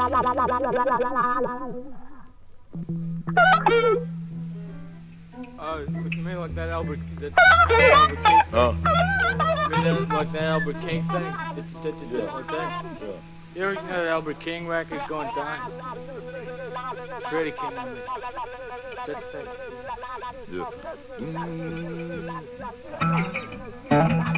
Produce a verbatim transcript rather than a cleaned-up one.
Uh, what you mean like that Albert, that, that Albert King thing? Huh? You mean that, like that Albert King thing? It's, it's, it's Yeah. like that? Yeah. You ever heard Albert King record going down? Freddie King, I mean. Is that the thing? Yeah. Mm.